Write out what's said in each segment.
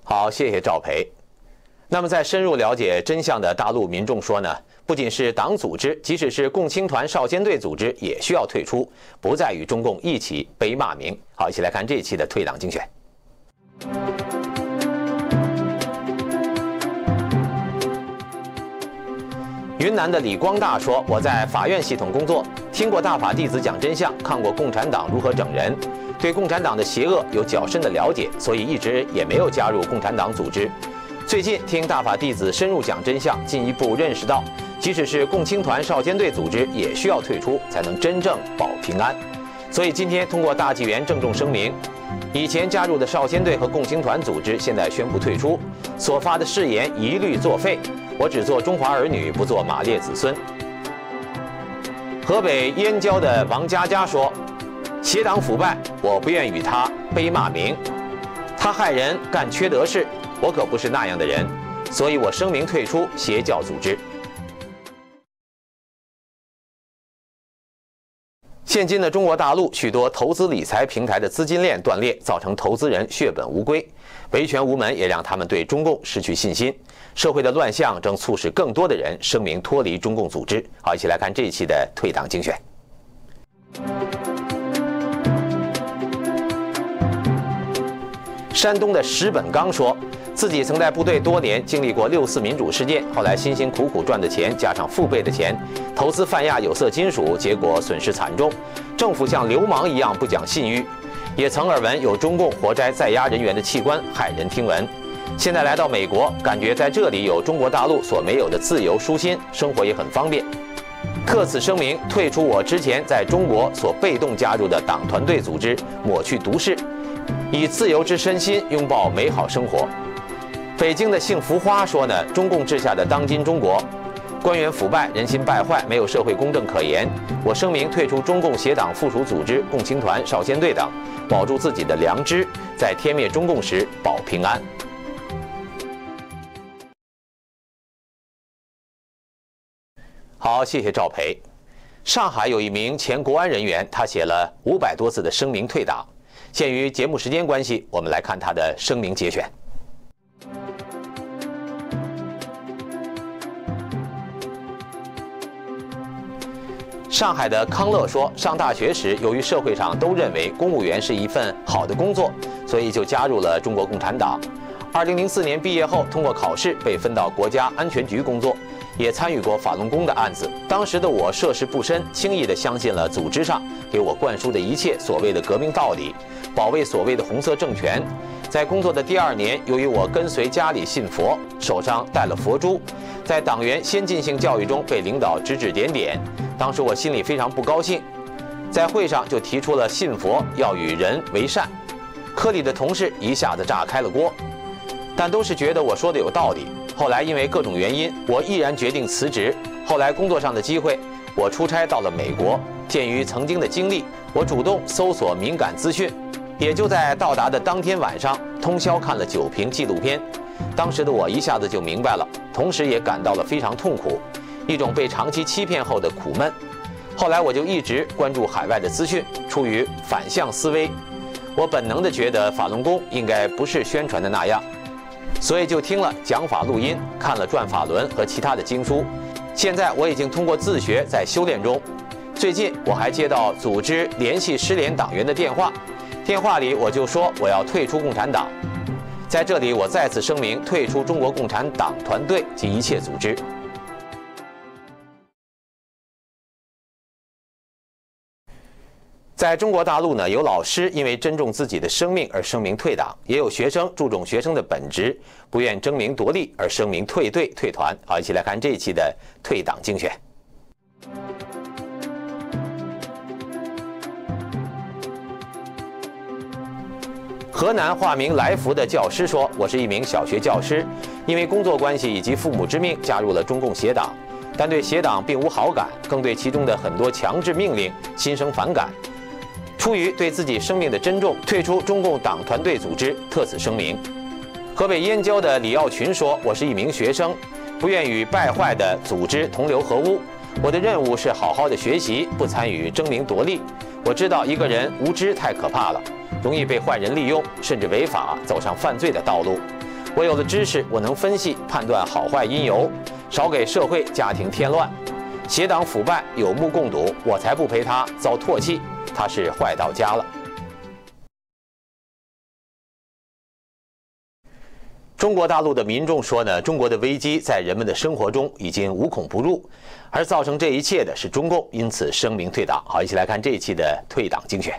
好，谢谢赵培。那么，在深入了解真相的大陆民众说呢，不仅是党组织，即使是共青团少先队组织也需要退出，不再与中共一起背骂名。好，一起来看这一期的退党精选。云南的李光大说：“我在法院系统工作，听过大法弟子讲真相，看过共产党如何整人，对共产党的邪恶有较深的了解，所以一直也没有加入共产党组织。最近听大法弟子深入讲真相，进一步认识到，即使是共青团少先队组织，也需要退出，才能真正保平安。所以今天通过大纪元郑重声明，以前加入的少先队和共青团组织现在宣布退出，所发的誓言一律作废。我只做中华儿女，不做马列子孙。”河北燕郊的王佳佳说：“邪党腐败，我不愿与他背骂名。他害人，干缺德事，我可不是那样的人，所以我声明退出邪教组织。”现今的中国大陆许多投资理财平台的资金链断裂，造成投资人血本无归，维权无门，也让他们对中共失去信心。社会的乱象正促使更多的人声明脱离中共组织。好，一起来看这一期的退党精选。山东的石本刚说，自己曾在部队多年，经历过6·4民主事件，后来辛辛苦苦赚的钱加上父辈的钱，投资泛亚有色金属，结果损失惨重。政府像流氓一样不讲信誉，也曾耳闻有中共活摘在押人员的器官，骇人听闻。现在来到美国，感觉在这里有中国大陆所没有的自由舒心，生活也很方便。特此声明，退出我之前在中国所被动加入的党团队组织，抹去毒誓，以自由之身心拥抱美好生活。北京的幸福花说呢，中共治下的当今中国，官员腐败，人心败坏，没有社会公正可言。我声明退出中共邪党附属组织、共青团、少先队等，保住自己的良知，在天灭中共时保平安。好，谢谢赵培。上海有一名前国安人员，他写了500多字的声明退党。鉴于节目时间关系，我们来看他的声明节选。上海的康乐说，上大学时，由于社会上都认为公务员是一份好的工作，所以就加入了中国共产党。2004年毕业后，通过考试被分到国家安全局工作，也参与过法轮功的案子。当时的我涉世不深，轻易地相信了组织上给我灌输的一切所谓的革命道理，保卫所谓的红色政权。在工作的第2年，由于我跟随家里信佛，手上戴了佛珠，在党员先进性教育中被领导指指点点，当时我心里非常不高兴，在会上就提出了信佛要与人为善。科里的同事一下子炸开了锅，但都是觉得我说的有道理。后来因为各种原因，我毅然决定辞职。后来工作上的机会，我出差到了美国。鉴于曾经的经历，我主动搜索敏感资讯，也就在到达的当天晚上，通宵看了9屏纪录片。当时的我一下子就明白了，同时也感到了非常痛苦，一种被长期欺骗后的苦闷。后来我就一直关注海外的资讯，出于反向思维，我本能地觉得法轮功应该不是宣传的那样，所以就听了讲法录音，看了转法轮和其他的经书。现在我已经通过自学在修炼中。最近我还接到组织联系失联党员的电话，电话里我就说我要退出共产党。在这里我再次声明，退出中国共产党团队及一切组织。在中国大陆呢，有老师因为珍重自己的生命而声明退党，也有学生注重学生的本职，不愿争名夺利而声明退队退团。好，一起来看这一期的退党精选。河南化名来福的教师说：“我是一名小学教师，因为工作关系以及父母之命加入了中共邪党，但对邪党并无好感，更对其中的很多强制命令心生反感。出于对自己生命的珍重，退出中共党团队组织，特此声明。”河北燕郊的李耀群说：“我是一名学生，不愿与败坏的组织同流合污。我的任务是好好的学习，不参与争名夺利。我知道一个人无知太可怕了，容易被坏人利用，甚至违法走上犯罪的道路。 我有了知识，我能分析判断好坏因由，少给社会家庭添乱。邪党腐败有目共睹，我才不陪他遭唾弃，他是坏到家了。中国大陆的民众说呢，中国的危机在人们的生活中已经无孔不入，而造成这一切的是中共，因此声明退党。好，一起来看这一期的退党精选。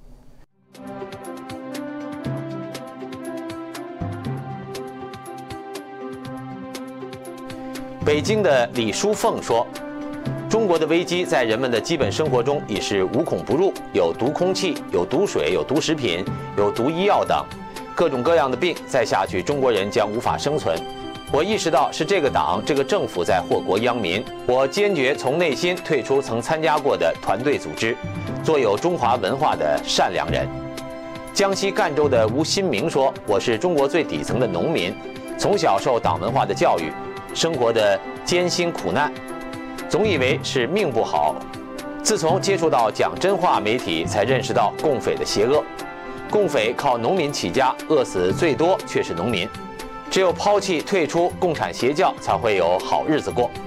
北京的李淑凤说，中国的危机在人们的基本生活中已是无孔不入，有毒空气，有毒水，有毒食品，有毒医药等。各种各样的病，再下去中国人将无法生存。我意识到是这个党、这个政府在祸国殃民。我坚决从内心退出曾参加过的团队组织，做有中华文化的善良人。江西赣州的吴新明说：“我是中国最底层的农民，从小受党文化的教育，生活的艰辛苦难，总以为是命不好。自从接触到讲真话媒体，才认识到共匪的邪恶。共匪靠农民起家，饿死最多却是农民。只有抛弃退出共产邪教，才会有好日子过。”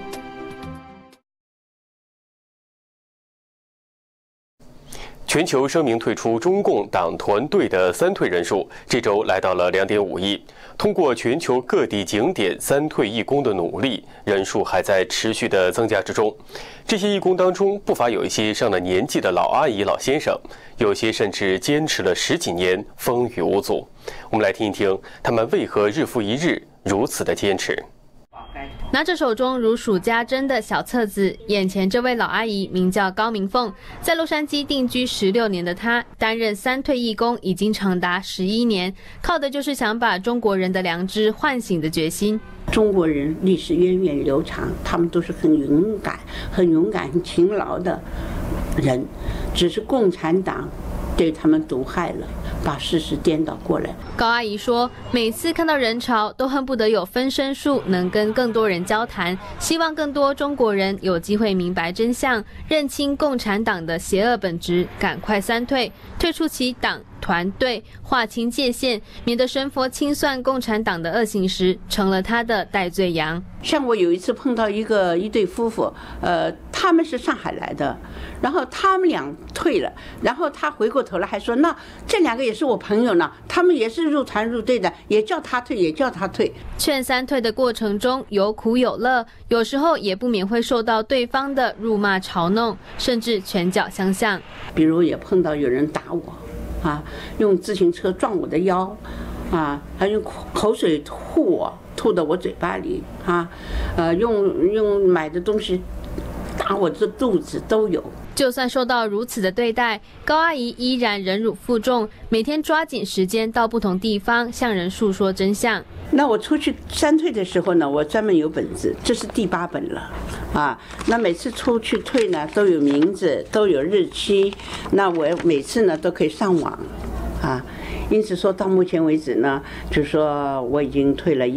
全球声明退出中共党团队的三退人数，这周来到了2.5亿。通过全球各地景点三退义工的努力，人数还在持续的增加之中。这些义工当中，不乏有一些上了年纪的老阿姨、老先生，有些甚至坚持了10几年，风雨无阻。我们来听一听他们为何日复一日如此的坚持。 拿着手中如数家珍的小册子，眼前这位老阿姨名叫高明凤，在洛杉矶定居16年的她，担任三退义工已经长达11年，靠的就是想把中国人的良知唤醒的决心。 中国人历史源远流长，他们都是很勇敢、很勤劳的人，只是共产党对他们毒害了，把事实颠倒过来。 高阿姨说，每次看到人潮，都恨不得有分身术，能跟更多人交谈，希望更多中国人有机会明白真相，认清共产党的邪恶本质，赶快三退，退出其党团队，划清界限，免得神佛清算共产党的恶行时，成了他的代罪羊。 像我有一次碰到一对夫妇，他们是上海来的，然后他们俩退了，然后他回过头来还说，那这2个也是我朋友呢，他们也是入团入队的，也叫他退，也叫他退。 劝三退的过程中有苦有乐，有时候也不免会受到对方的辱骂嘲弄，甚至拳脚相向。 比如也碰到有人打我啊，用自行车撞我的腰啊，还用口水吐到我嘴巴里啊，用买的东西打我这肚子都有。 就算受到如此的对待，高阿姨依然忍辱负重，每天抓紧时间到不同地方向人诉说真相。 那我出去三退的时候呢，我专门有本子，这是第8本了啊。那每次出去退呢，都有名字，都有日期，那我每次呢都可以上网啊。因此说到目前为止呢，就说我已经退了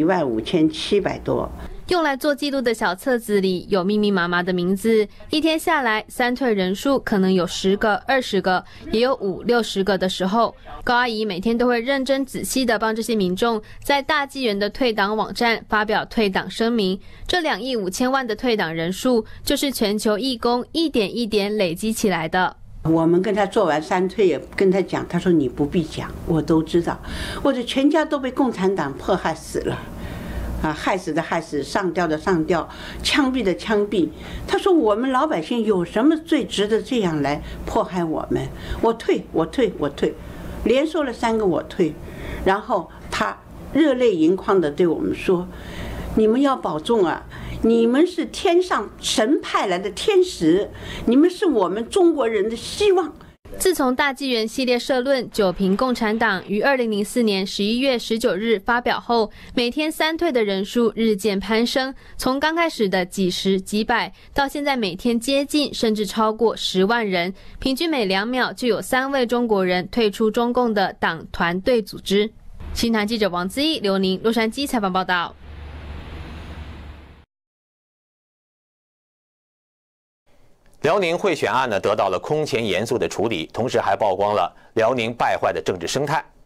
15700多。 用来做记录的小册子里有密密麻麻的名字，一天下来三退人数可能有10个、20个，也有50、60个的时候。高阿姨每天都会认真仔细地帮这些民众在大纪元的退党网站发表退党声明。这2亿5千万的退党人数，就是全球义工一点一点累积起来的。 我们跟他做完三退，也跟他讲，他说你不必讲，我都知道，我的全家都被共产党迫害死了。啊，害死的害死，上吊的上吊，枪毙的枪毙。他说我们老百姓有什么罪值得这样来迫害我们？我退，连说了3个我退，然后他热泪盈眶的对我们说：“你们要保重啊！你们是天上神派来的天使，你们是我们中国人的希望。” 自从大纪元系列社论九评共产党于2004年11月19日发表后，每天三退的人数日渐攀升，从刚开始的几十几百，到现在每天接近甚至超过10万人，平均每2秒就有3位中国人退出中共的党团队组织。新唐记者王资义、刘宁洛杉矶采访报道。 辽宁贿选案呢得到了空前严肃的处理，同时还曝光了辽宁败坏的政治生态。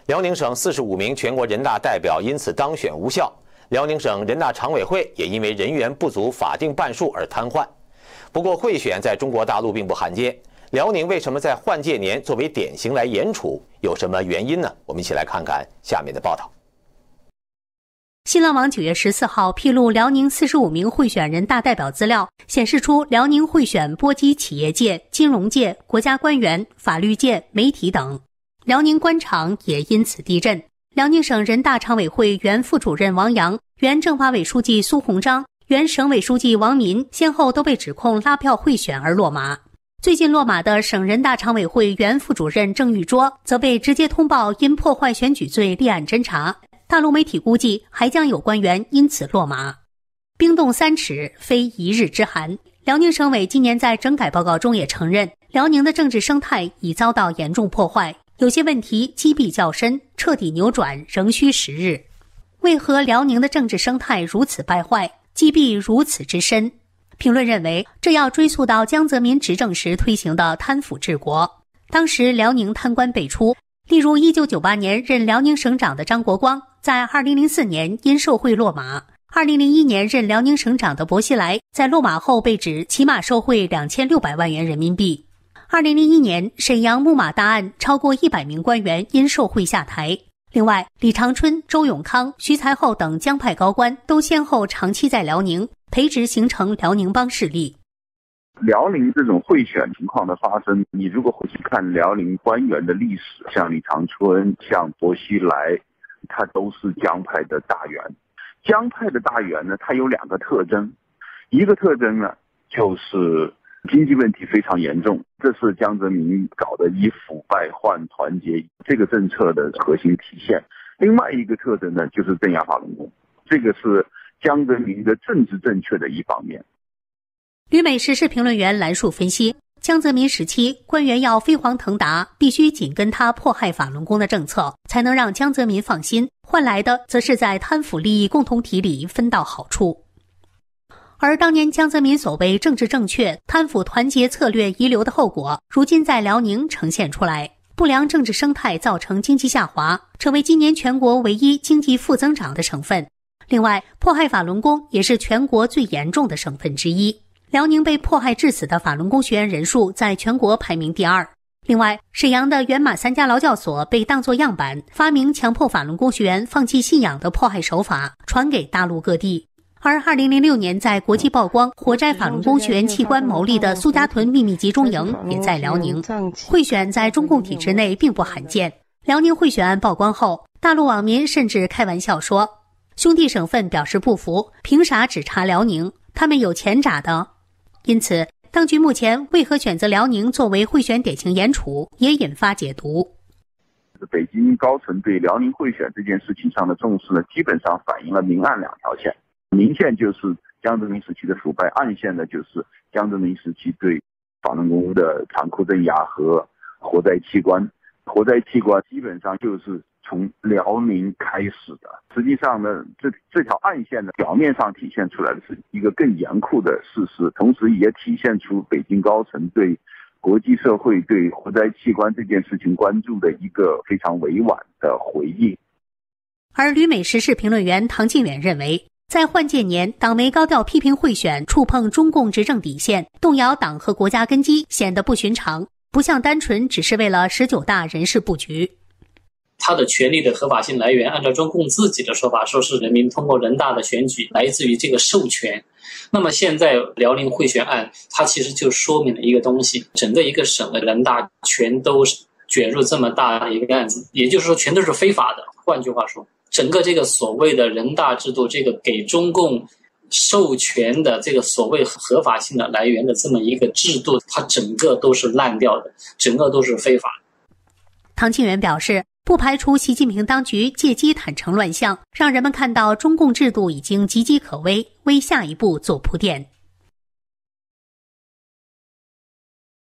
辽宁省45名全国人大代表因此当选无效，辽宁省人大常委会也因为人员不足法定半数而瘫痪。不过贿选在中国大陆并不罕见，辽宁为什么在换届年作为典型来严处，有什么原因呢？我们一起来看看下面的报道。 新浪网9月14号披露辽宁45名贿选人大代表资料，显示出辽宁贿选波及企业界、金融界、国家官员、法律界、媒体等。辽宁官场也因此地震。辽宁省人大常委会原副主任王阳、原政法委书记苏鸿章、原省委书记王民先后都被指控拉票贿选而落马。最近落马的省人大常委会原副主任郑玉桌则被直接通报因破坏选举罪立案侦查。大陆媒体估计还将有官员因此落马。冰冻3尺，非一日之寒。辽宁省委今年在整改报告中也承认，辽宁的政治生态已遭到严重破坏，有些问题积弊较深，彻底扭转仍需时日。为何辽宁的政治生态如此败坏，积弊如此之深？评论认为，这要追溯到江泽民执政时推行的贪腐治国。当时辽宁贪官辈出，例如1998年任辽宁省长的张国光，在2004年因受贿落马；2001年任辽宁省长的薄熙来，在落马后被指起码受贿2600万元人民币。2001年沈阳木马大案，超过100名官员因受贿下台。另外，李长春、周永康、徐才厚等江派高官都先后长期在辽宁培植，形成辽宁帮势力。 辽宁这种贿选情况的发生，你如果回去看辽宁官员的历史，像李长春、像薄熙来，他都是江派的大员。江派的大员呢，他有2个特征，一个特征呢就是经济问题非常严重，这是江泽民搞的以腐败换团结这个政策的核心体现。另外一个特征呢，就是镇压法轮功，这个是江泽民的政治正确的一方面。 旅美时事评论员兰树分析，江泽民时期官员要飞黄腾达，必须紧跟他迫害法轮功的政策，才能让江泽民放心，换来的则是在贪腐利益共同体里分到好处。而当年江泽民所谓政治正确、贪腐团结策略遗留的后果，如今在辽宁呈现出来。不良政治生态造成经济下滑，成为今年全国唯一经济负增长的省份。另外，迫害法轮功也是全国最严重的省份之一。辽宁被迫害致死的法轮功学员人数在全国排名第2。另外，沈阳的源马3家劳教所被当作样板，发明强迫法轮功学员放弃信仰的迫害手法，传给大陆各地。而2006年在国际曝光火摘法轮功学员器官牟利的苏家屯秘密集中营也在辽宁。贿选在中共体制内并不罕见。辽宁贿选案曝光后，大陆网民甚至开玩笑说，兄弟省份表示不服，凭啥只查辽宁？他们有钱咋的？因此，当局目前为何选择辽宁作为贿选典型严处，也引发解读。 北京高层对辽宁贿选这件事情上的重视呢，基本上反映了明暗2条线。明线就是江泽民时期的腐败，暗线呢就是江泽民时期对法轮功的残酷镇压和活摘器官。活摘器官基本上就是从辽宁开始的。实际上呢，这条暗线呢，表面上体现出来的是一个更严酷的事实，同时也体现出北京高层对国际社会对活摘器官这件事情关注的一个非常委婉的回应。 而旅美时事评论员唐晋远认为，在换届年，党媒高调批评贿选触碰中共执政底线，动摇党和国家根基，显得不寻常，不像单纯只是为了19大人事布局。 他的权力的合法性来源，按照中共自己的说法，说是人民通过人大的选举来自于这个授权。那么现在辽宁贿选案，它其实就说明了一个东西，整个一个省的人大全都卷入这么大的一个案子，也就是说全都是非法的。换句话说，整个这个所谓的人大制度，这个给中共授权的这个所谓合法性的来源的这么一个制度，它整个都是烂掉的，整个都是非法。 唐庆元表示，不排除习近平当局借机坦诚乱象，让人们看到中共制度已经岌岌可危，为下一步做铺垫。